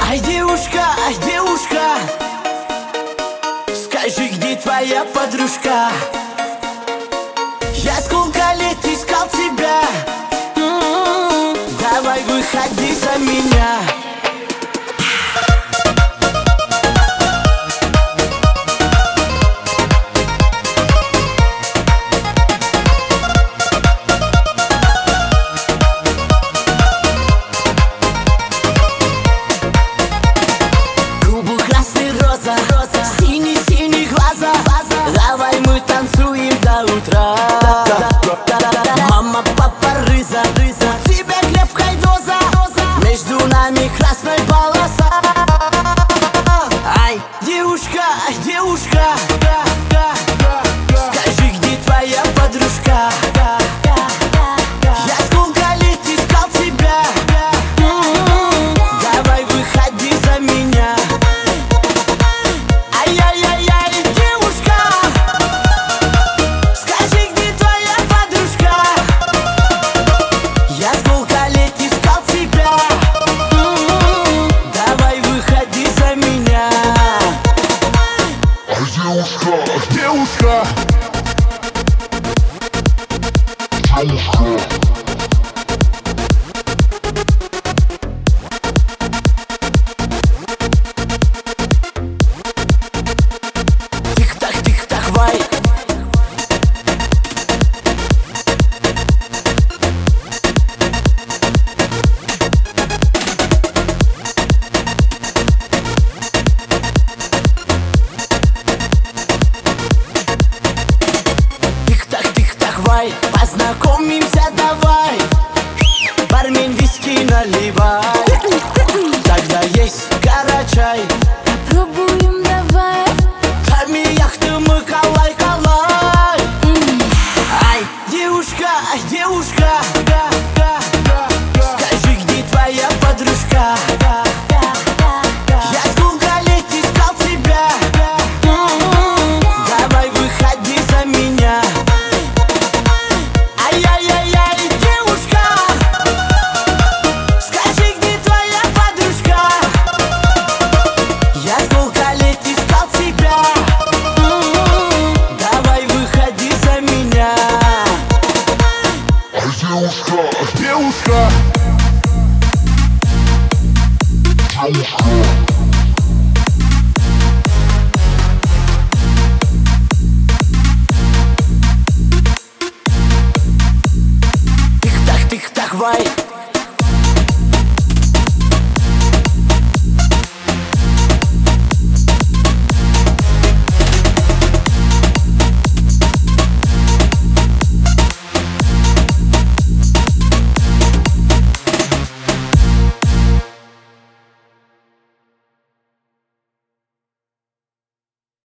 ай, девушка, скажи, где твоя подружка? Я сколько лет искал тебя. Давай выходи за меня. Синий-синий глаза, давай мы танцуем до утра. Мама, папа, рыза, у тебя крепкая доза, между нами красная полоса. Ай, девушка, скажи, где твоя подружка? Я сколько лет искал тебя. Давай выходи за меня. Девушка, тик-так, вай. Познакомимся, давай. Бармен, виски наливай. Тогда есть карачай. Попробуем, давай. Тарми яхты мы калай. Ай, девушка, скажи, где твоя подружка? Я сколько лет искал тебя. Давай выходи за меня. Девушка, тик-так, вай.